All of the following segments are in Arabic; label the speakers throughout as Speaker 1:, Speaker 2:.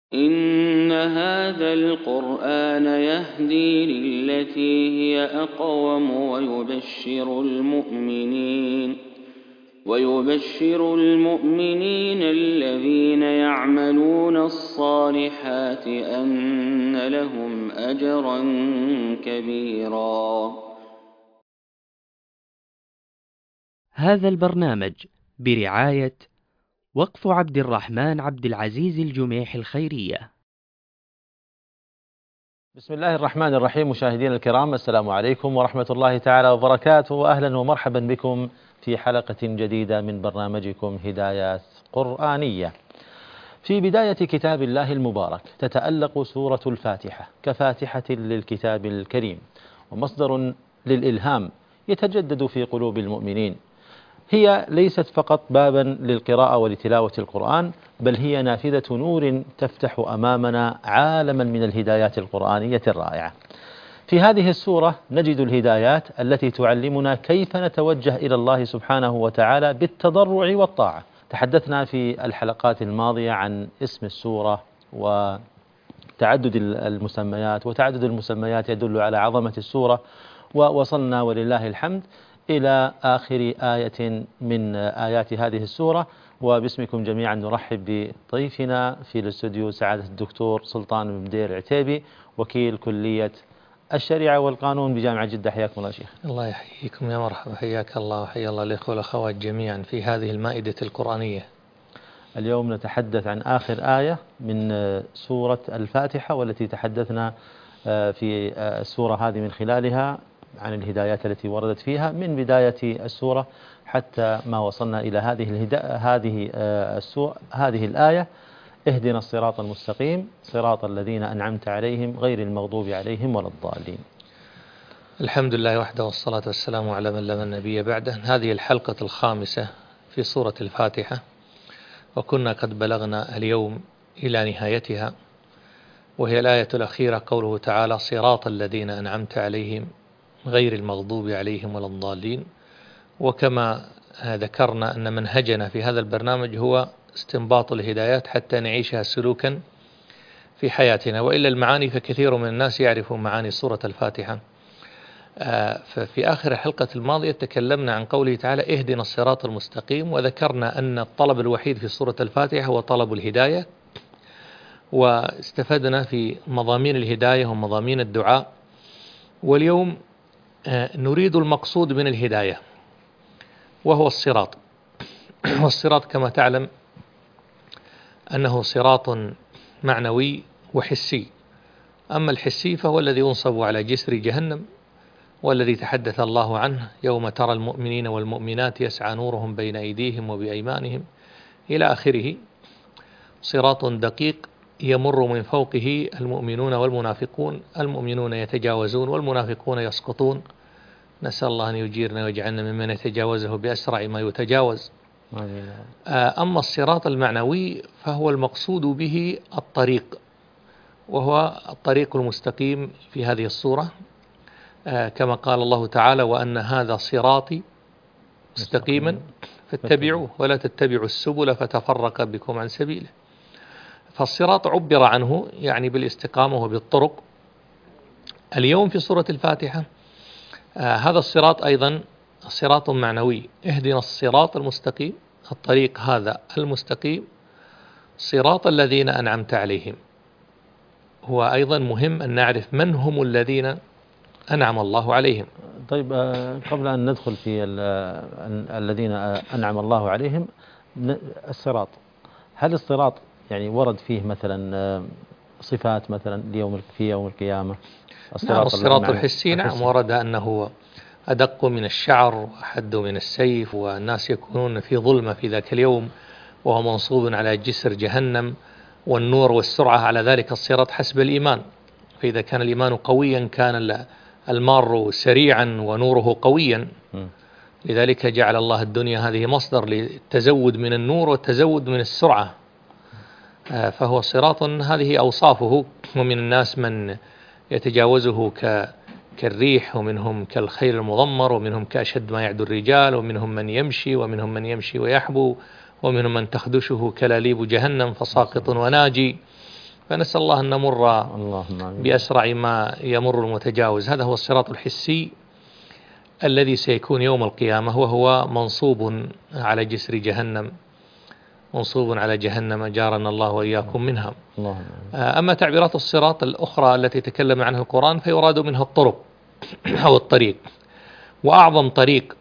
Speaker 1: إن هذا القرآن يهدي للتي هي أقوم ويبشر المؤمنين الذين يعملون الصالحات أن لهم أجرا كبيرا.
Speaker 2: هذا البرنامج برعاية وقف عبد الرحمن عبد العزيز الجميح الخيرية.
Speaker 3: بسم الله الرحمن الرحيم. مشاهدينا الكرام، السلام عليكم ورحمة الله تعالى وبركاته، وأهلا ومرحبا بكم في حلقة جديدة من برنامجكم هدايات قرآنية. في بداية كتاب الله المبارك تتألق سورة الفاتحة كفاتحة للكتاب الكريم ومصدر للإلهام يتجدد في قلوب المؤمنين. هي ليست فقط بابا للقراءة ولتلاوة القرآن، بل هي نافذة نور تفتح أمامنا عالما من الهدايات القرآنية الرائعة. في هذه السورة نجد الهدايات التي تعلمنا كيف نتوجه إلى الله سبحانه وتعالى بالتضرع والطاعة. تحدثنا في الحلقات الماضية عن اسم السورة وتعدد المسميات، وتعدد المسميات يدل على عظمة السورة، ووصلنا ولله الحمد إلى آخر آية من آيات هذه السورة. وباسمكم جميعا نرحب بضيفنا في الاستوديو سعادة الدكتور سلطان بن بدير عتيبي، وكيل كلية الشريعة والقانون بجامعة جدة. حياكم الله شيخ.
Speaker 4: الله يحييكم، يا مرحبا، حياك الله وحيا الله الإخوة والأخوات جميعا في هذه المائدة القرآنية.
Speaker 3: اليوم نتحدث عن آخر آية من سورة الفاتحة، والتي تحدثنا في السورة هذه من خلالها عن الهدايات التي وردت فيها من بداية السورة حتى ما وصلنا إلى هذه الآية: اهدنا الصراط المستقيم صراط الذين أنعمت عليهم غير المغضوب عليهم ولا الضالين.
Speaker 4: الحمد لله وحده، والصلاة والسلام على من لا نبي بعده. هذه الحلقة الخامسة في سورة الفاتحة، وكنا قد بلغنا اليوم إلى نهايتها، وهي الآية الأخيرة، قوله تعالى: صراط الذين أنعمت عليهم غير المغضوب عليهم ولا الضالين. وكما ذكرنا أن منهجنا في هذا البرنامج هو استنباط الهدايات حتى نعيشها سلوكا في حياتنا، وإلا المعاني فكثير من الناس يعرفون معاني سورة الفاتحة. ففي آخر الحلقة الماضية تكلمنا عن قوله تعالى: اهدنا الصراط المستقيم، وذكرنا أن الطلب الوحيد في سورة الفاتحة هو طلب الهداية، واستفدنا في مضامين الهداية ومضامين الدعاء. واليوم نريد المقصود من الهداية، وهو الصراط. والصراط كما تعلم أنه صراط معنوي وحسي. أما الحسي فهو الذي ينصب على جسر جهنم، والذي تحدث الله عنه: يوم ترى المؤمنين والمؤمنات يسعى نورهم بين أيديهم وبأيمانهم، إلى آخره. صراط دقيق يمر من فوقه المؤمنون والمنافقون، المؤمنون يتجاوزون والمنافقون يسقطون. نسأل الله أن يجيرنا ويجعلنا ممن يتجاوزه بأسرع ما يتجاوز. أما الصراط المعنوي فهو المقصود به الطريق، وهو الطريق المستقيم في هذه الصورة، كما قال الله تعالى: وأن هذا صراطي مستقيما فاتبعوه ولا تتبعوا السبل فتفرق بكم عن سبيله. فالصراط عبر عنه يعني بالاستقامة وبالطرق. اليوم في سورة الفاتحة هذا الصراط أيضا صراط معنوي: اهدنا الصراط المستقيم، الطريق هذا المستقيم، صراط الذين أنعمت عليهم. هو أيضا مهم أن نعرف من هم الذين أنعم الله عليهم.
Speaker 3: طيب، قبل أن ندخل في الذين أنعم الله عليهم، الصراط، هل الصراط يعني ورد فيه مثلا صفات مثلا في يوم القيامة؟
Speaker 4: الصراط الحسي نعم ورد أنه أدق من الشعر وأحد من السيف، والناس يكونون في ظلمة في ذاك اليوم، وهو منصوب على جسر جهنم، والنور والسرعة على ذلك الصراط حسب الإيمان. فإذا كان الإيمان قويا كان المار سريعا ونوره قويا. لذلك جعل الله الدنيا هذه مصدر للتزود من النور والتزود من السرعة. فهو صراط هذه أوصافه، ومن الناس من يتجاوزه كالريح، ومنهم كالخيل المضمر، ومنهم كأشد ما يعدو الرجال، ومنهم من يمشي، ومنهم من يمشي ويحبو، ومنهم من تخدشه كلاليب جهنم فساقط وناجي. فنسأل الله أن نمر
Speaker 3: اللهم
Speaker 4: بأسرع ما يمر المتجاوز. هذا هو الصراط الحسي الذي سيكون يوم القيامة، وهو منصوب على جسر جهنم، منصوب على جهنم، جارنا الله وإياكم منها. أما تعبيرات الصراط الأخرى التي تكلم عنها القرآن فيراد منها الطرق أو الطريق. وأعظم طريق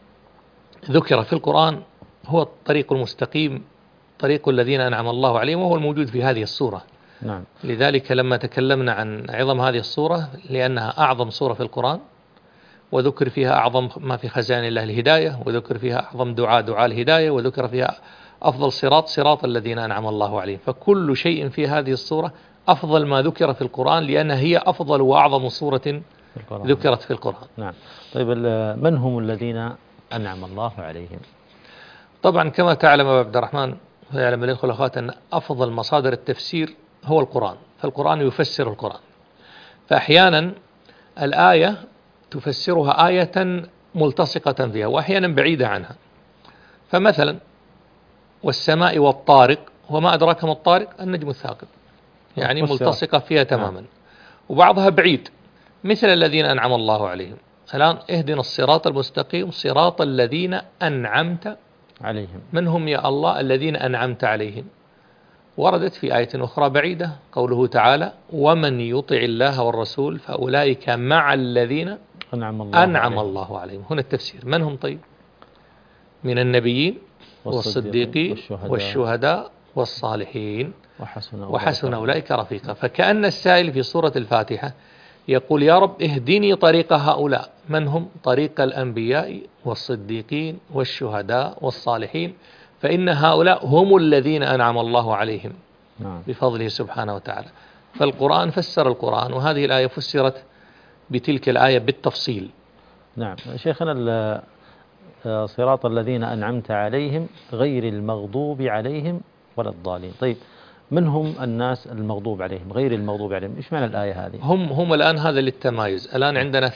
Speaker 4: ذكر في القرآن هو الطريق المستقيم، طريق الذين أنعم الله عليهم، وهو الموجود في هذه السورة.
Speaker 3: نعم.
Speaker 4: لذلك لما تكلمنا عن عظم هذه السورة لأنها أعظم سورة في القرآن، وذكر فيها أعظم ما في خزائن الله الهداية، وذكر فيها أعظم دعاء الهداية، وذكر فيها أفضل صراط الذين أنعم الله عليهم. فكل شيء في هذه السورة أفضل ما ذكر في القرآن، لأنها هي أفضل وأعظم سورة ذكرت في القرآن.
Speaker 3: نعم. طيب من هم الذين أنعم الله عليهم؟
Speaker 4: طبعا كما تعلم أبو عبد الرحمن ويعلم الأخوة والأخوات أن أفضل مصادر التفسير هو القرآن، فالقرآن يفسر القرآن. فأحيانا الآية تفسرها آية ملتصقة فيها، وأحيانا بعيدة عنها. فمثلا والسماء والطارق، وما أدراك ما الطارق، النجم الثاقب، يعني ملتصقة فيها تماما. وبعضها بعيد، مثل الذين أنعم الله عليهم. الآن اهدنا الصراط المستقيم صراط الذين أنعمت
Speaker 3: عليهم.
Speaker 4: من هم يا الله الذين أنعمت عليهم؟ وردت في آية أخرى بعيدة قوله تعالى ومن يطع الله والرسول فأولئك مع الذين أنعم الله عليهم. هنا التفسير من هم؟ طيب من النبيين والصديقين والشهداء والصالحين وحسن أولئك رفيقا. فكأن السائل في سورة الفاتحة يقول يا رب اهدني طريق هؤلاء. من هم؟ طريق الأنبياء والصديقين والشهداء والصالحين، فإن هؤلاء هم الذين أنعم الله عليهم بفضله سبحانه وتعالى. فالقرآن فسر القرآن، وهذه الآية فسرت بتلك الآية بالتفصيل.
Speaker 3: نعم شيخنا، صراط الذين أنعمت عليهم غير المغضوب عليهم ولا الضالين. طيب من هم الناس المغضوب عليهم غير المغضوب عليهم؟ إيش معنى الآية هذه؟
Speaker 4: هم الآن هذا للتمايز. الآن عندنا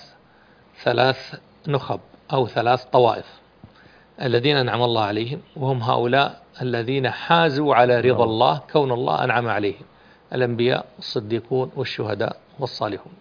Speaker 4: ثلاث نخب أو ثلاث طوائف. الذين أنعم الله عليهم وهم هؤلاء الذين حازوا على رضا الله كون الله أنعم عليهم، الأنبياء والصديقون والشهداء والصالحون.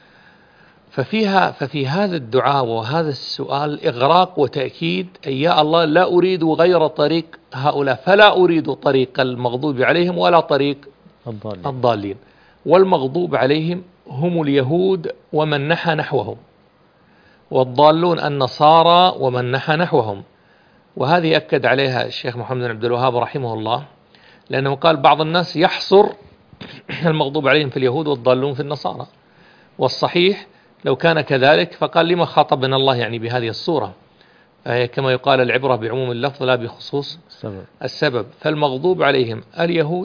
Speaker 4: ففي هذا الدعاء وهذا السؤال إغراق وتأكيد يا الله لا أريد غير طريق هؤلاء، فلا أريد طريق المغضوب عليهم ولا طريق الضالين. والمغضوب عليهم هم اليهود ومن نحى نحوهم، والضالون النصارى ومن نحى نحوهم. وهذه أكد عليها الشيخ محمد بن عبد الوهاب رحمه الله، لأنه قال بعض الناس يحصر المغضوب عليهم في اليهود والضالون في النصارى، والصحيح لو كان كذلك فقال لما خاطبنا الله يعني بهذه الصورة؟ فهي كما يقال العبرة بعموم اللفظ لا بخصوص السبب. فالمغضوب عليهم اليهود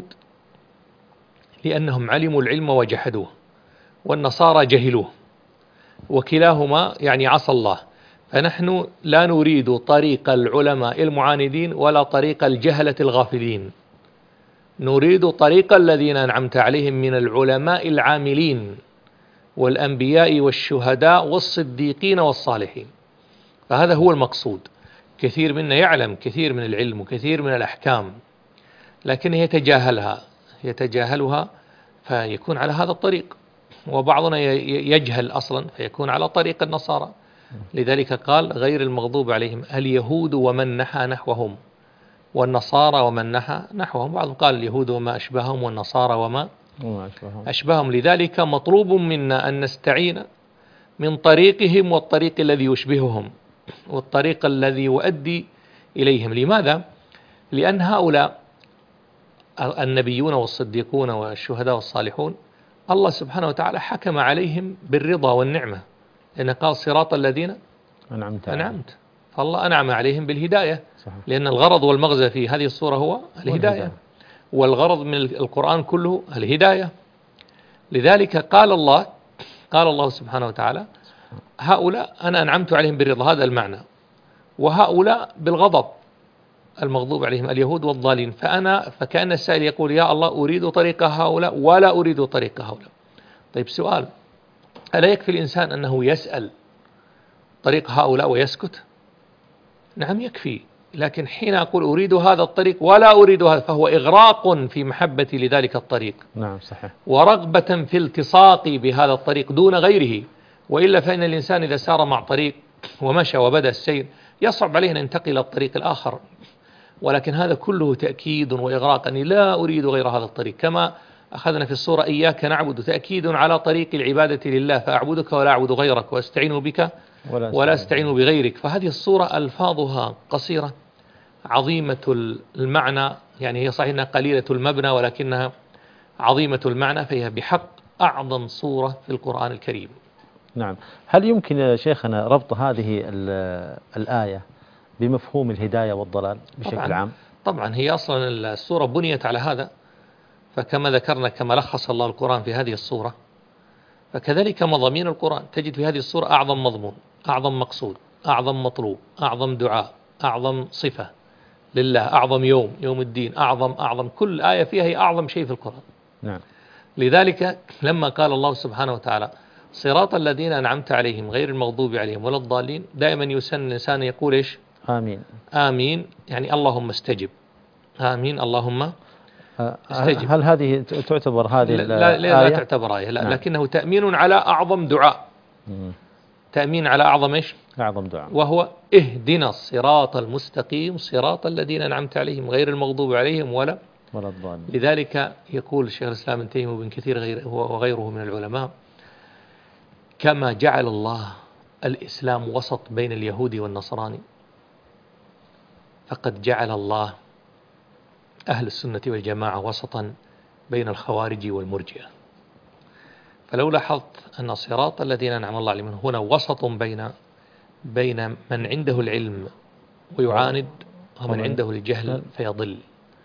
Speaker 4: لأنهم علموا العلم وجحدوه، والنصارى جهلوه، وكلاهما يعني عصى الله. فنحن لا نريد طريق العلماء المعاندين ولا طريق الجهلة الغافلين، نريد طريق الذين أنعمت عليهم من العلماء العاملين والأنبياء والشهداء والصديقين والصالحين. فهذا هو المقصود. كثير منا يعلم كثير من العلم وكثير من الأحكام، لكن يتجاهلها فيكون على هذا الطريق، وبعضنا يجهل أصلا فيكون على طريق النصارى. لذلك قال غير المغضوب عليهم اليهود ومن نحى نحوهم، والنصارى ومن نحى نحوهم. بعضهم قال اليهود وما أشبههم والنصارى وما أشبههم. لذلك مطلوب منا أن نستعين من طريقهم والطريق الذي يشبههم والطريق الذي يؤدي إليهم. لماذا؟ لأن هؤلاء النبيون والصديقون والشهداء والصالحون الله سبحانه وتعالى حكم عليهم بالرضا والنعمة، لأنه قال صراط الذين أنعمت، فالله أنعم عليهم بالهداية. صحيح. لأن الغرض والمغزى في هذه الصورة هو الهداية، والغرض من القرآن كله الهداية. لذلك قال الله سبحانه وتعالى هؤلاء أنا أنعمت عليهم بالرضا، هذا المعنى، وهؤلاء بالغضب المغضوب عليهم اليهود والضالين. فكأن السائل يقول يا الله أريد طريق هؤلاء ولا أريد طريق هؤلاء. طيب سؤال، ألا يكفي الإنسان أنه يسأل طريق هؤلاء ويسكت؟ نعم يكفي، لكن حين أقول أريد هذا الطريق ولا أريد هذا فهو إغراق في محبتي لذلك الطريق.
Speaker 3: نعم صحيح.
Speaker 4: ورغبة في التصاقي بهذا الطريق دون غيره. وإلا فإن الإنسان إذا سار مع طريق ومشى وبدأ السير يصعب عليه أن ينتقل إلى الطريق الآخر. ولكن هذا كله تأكيد وإغراق أني لا أريد غير هذا الطريق. كما أخذنا في السورة إياك نعبد، تأكيد على طريق العبادة لله، فأعبدك ولا أعبد غيرك وأستعين بك ولا أستعين بغيرك. فهذه السورة ألفاظها قصيرة عظيمة المعنى، يعني هي صحيح أنها قليلة المبنى ولكنها عظيمة المعنى، فهي بحق أعظم سورة في القرآن الكريم.
Speaker 3: نعم. هل يمكن يا شيخنا ربط هذه الآية بمفهوم الهداية والضلال بشكل عام؟
Speaker 4: طبعا هي أصلا السورة بنيت على هذا، فكما ذكرنا كما لخص الله القرآن في هذه السورة، فكذلك مضامين القرآن تجد في هذه السورة أعظم مضمون، أعظم مقصود، أعظم مطلوب، أعظم دعاء، أعظم صفة لله، أعظم يوم الدين، أعظم كل آية فيها هي أعظم شيء في القرآن.
Speaker 3: نعم.
Speaker 4: لذلك لما قال الله سبحانه وتعالى صراط الذين أنعمت عليهم غير المغضوب عليهم ولا الضالين، دائما يسن الإنسان يقول إيش؟
Speaker 3: آمين.
Speaker 4: آمين، يعني اللهم استجب. آمين اللهم استجب.
Speaker 3: هل هذه تعتبر هذه
Speaker 4: لا تعتبر آية، لا. نعم. لكنه تأمين على أعظم دعاء. تأمين على أعظم إيش؟
Speaker 3: أعظم دعاء، وهو
Speaker 4: اهدنا الصراط المستقيم صراط الذين أنعمت عليهم غير المغضوب عليهم ولا
Speaker 3: الضالين. لذلك
Speaker 4: يقول الشيخ الإسلام ابن تيمية وابن كثير وغيره من العلماء كما جعل الله الإسلام وسط بين اليهود والنصراني، فقد جعل الله أهل السنة والجماعة وسطا بين الخوارج والمرجئة. فلو لاحظت أن صراط الذين أنعم الله عليهم هنا وسط بين من عنده العلم ويعاند ومن عنده الجهل فيضل،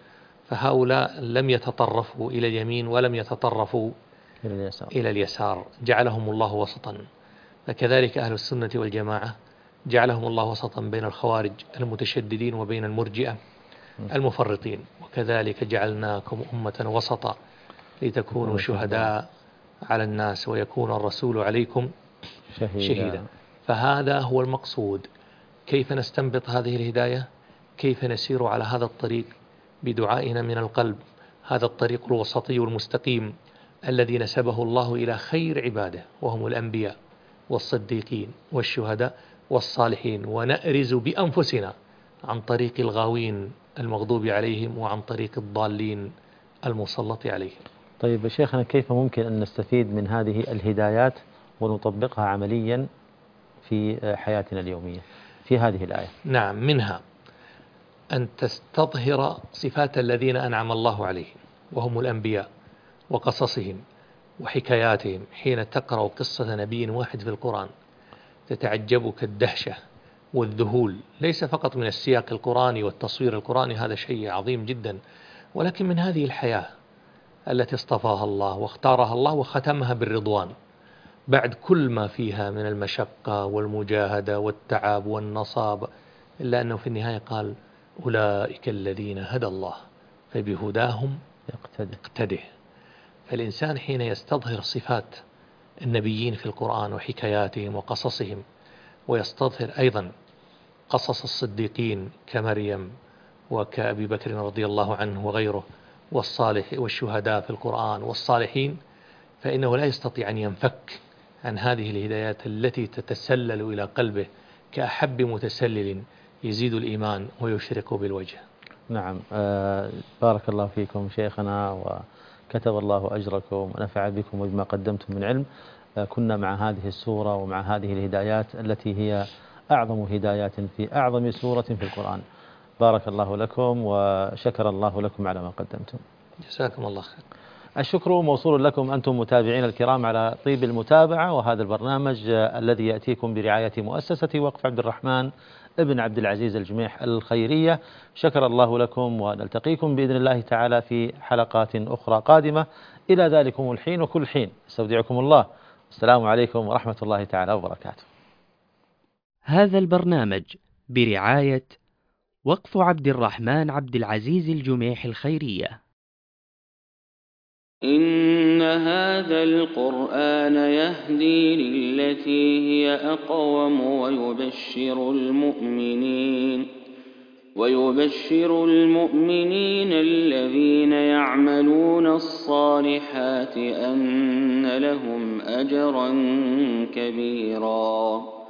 Speaker 4: فهؤلاء لم يتطرفوا إلى اليمين ولم يتطرفوا إلى اليسار، جعلهم الله وسطا. فكذلك أهل السنة والجماعة جعلهم الله وسطا بين الخوارج المتشددين وبين المرجئة المفرطين. وكذلك جعلناكم أمة وسطا لتكونوا شهداء على الناس ويكون الرسول عليكم شهيدا. فهذا هو المقصود. كيف نستنبط هذه الهداية؟ كيف نسير على هذا الطريق بدعائنا من القلب، هذا الطريق الوسطي المستقيم الذي نسبه الله إلى خير عباده وهم الأنبياء والصديقين والشهداء والصالحين، ونأرز بأنفسنا عن طريق الغاوين المغضوب عليهم وعن طريق الضالين المسلط عليهم.
Speaker 3: طيب شيخنا، كيف ممكن أن نستفيد من هذه الهدايات ونطبقها عمليا في حياتنا اليومية في هذه الآية؟
Speaker 4: نعم، منها أن تستظهر صفات الذين أنعم الله عليهم وهم الأنبياء وقصصهم وحكاياتهم. حين تقرأ قصة نبي واحد في القرآن تتعجبك الدهشة والذهول، ليس فقط من السياق القرآني والتصوير القرآني، هذا شيء عظيم جدا، ولكن من هذه الحياة التي اصطفاها الله واختارها الله وختمها بالرضوان بعد كل ما فيها من المشقة والمجاهدة والتعب والنصاب، إلا أنه في النهاية قال أولئك الذين هدى الله فبهداهم اقتده. فالإنسان حين يستظهر صفات النبيين في القرآن وحكاياتهم وقصصهم، ويستظهر أيضا قصص الصديقين كمريم وكأبي بكر رضي الله عنه وغيره والصالح والشهداء في القرآن والصالحين، فإنه لا يستطيع أن ينفك عن هذه الهدايات التي تتسلل إلى قلبه كأحب متسلل يزيد الإيمان ويشرق بالوجه.
Speaker 3: نعم. بارك الله فيكم شيخنا وكتب الله أجركم ونفع بكم وبما قدمتم من علم. كنا مع هذه السورة ومع هذه الهدايات التي هي أعظم هدايات في أعظم سورة في القرآن. بارك الله لكم وشكر الله لكم على ما قدمتم.
Speaker 4: جزاكم الله خير.
Speaker 3: الشكر موصول لكم أنتم متابعين الكرام على طيب المتابعة، وهذا البرنامج الذي يأتيكم برعاية مؤسسة وقف عبد الرحمن ابن عبد العزيز الجميح الخيرية. شكر الله لكم، ونلتقيكم بإذن الله تعالى في حلقات أخرى قادمة. إلى ذلكم الحين وكل حين استودعكم الله. السلام عليكم ورحمة الله تعالى وبركاته.
Speaker 2: هذا البرنامج برعاية وقف عبد الرحمن عبد العزيز الجميح الخيرية.
Speaker 1: إن هذا القرآن يهدي للتي هي أقوم ويبشر المؤمنين الذين يعملون الصالحات أن لهم أجرا كبيرا.